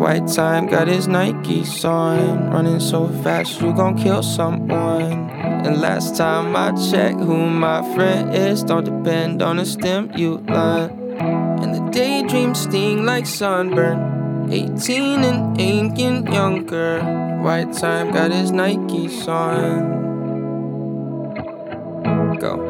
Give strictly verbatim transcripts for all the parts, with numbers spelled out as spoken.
White time, got his Nikes on. Running so fast, you gon' kill someone. And last time I checked, who my friend is don't depend on a stimulant. And the daydreams sting like sunburn. eighteen and ain't getting younger. White time, got his Nikes on. Go.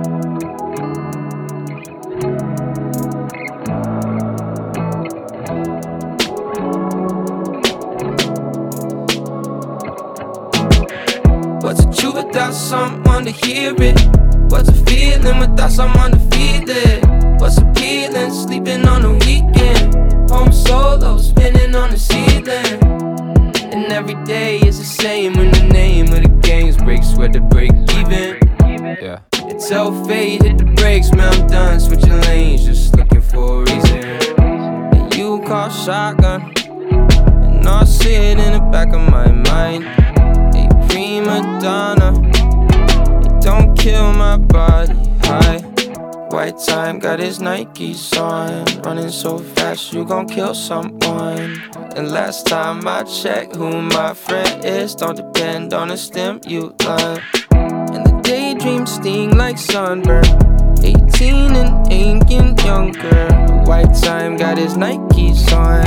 What's a truth without someone to hear it? What's a feeling without someone to feel it? What's appealing, sleeping on the weekend? Home solo, spinning on the ceiling. And every day is the same when the name of the game's break, sweat to break even. Yeah. It's tell fate, hit the brakes, man, I'm done switching lanes, just looking for a reason. And you call shotgun, and I see it in the back of my mind. A prima donna, it don't kill my body high. White time, got his Nikes on. Running so fast, you gon' kill someone. And last time I checked, who my friend is don't depend on a stimulant. And the daydreams sting like sunburn. eighteen and ain't getting younger. White time, got his Nikes on.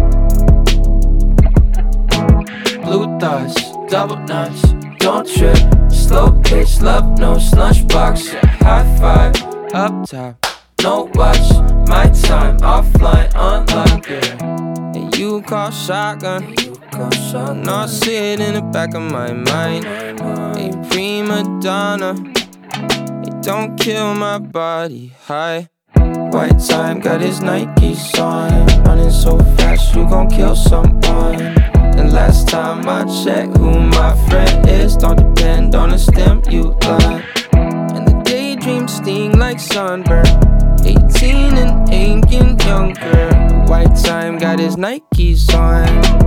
Blue thoughts, double nuts, don't trip. Slow pitch, love notes, lunchbox, yeah, high five. Up top, no watch, my time, offline, unlocked, yeah. And you call shotgun, and I see it in the back of my mind. A prima donna, it don't kill my body high. White time, got his Nikes on. Running so fast, you gon' kill someone. And last time I checked, who my friend is don't depend on a stimulant. And the daydreams sting like sunburn. eighteen and ain't getting younger. White time, got his Nikes on.